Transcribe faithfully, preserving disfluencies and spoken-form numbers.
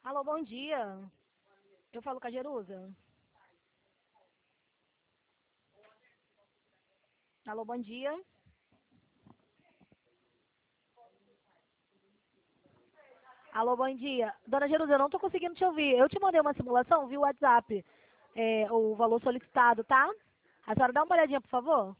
Alô, bom dia. Eu falo com a Jerusa. Alô, bom dia. Alô, bom dia. Dona Jerusa, eu não estou conseguindo te ouvir. Eu te mandei uma simulação via WhatsApp, é, o valor solicitado, tá? A senhora dá uma olhadinha, por favor?